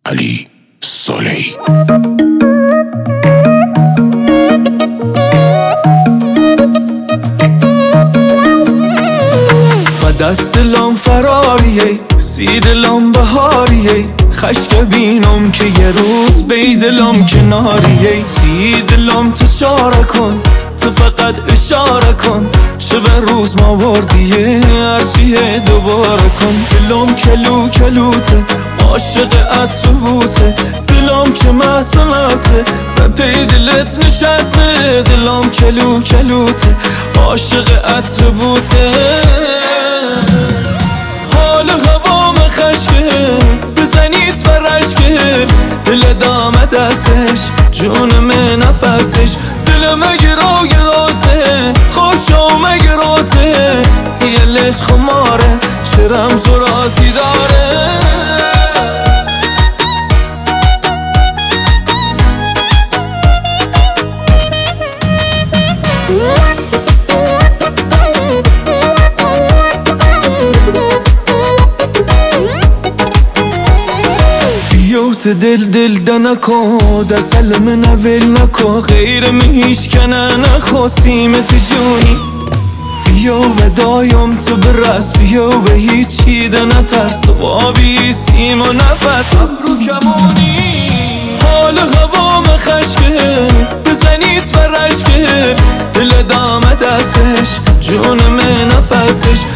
علی صالحی. دست دلم فراریه، سی دلم بهاریه، خشک بینم که یه روز بی دلم کناریه. سی دلم تو چاره کن، تو فقط اشاره کن، چه به روز ما وردیه هرچیه دوباره کن. دلم کلو کلوته، عاشق عطر بوته، دلم که مسه مسه به پی دلت نشسته. دلم کلو کلوته، عاشق عطر بوته، حال هوام خشکه، بزنید فرشکه، دل دامه دستش، جونم نفسش، دلم گراته، خوشم گراته، دیلش خماره، چه رمز و رازی داره. دل نکن، دسل من اول نکن، غیر میش کنه نخوا سیمت جونی. بیا و دایم تو برس، بیا و هیچی ده نترس، آبی سیم و نفس ابرو کمونی. حال هوام خشکه، بزنید فرشکه، دل دامه دستش، جونم نفسش،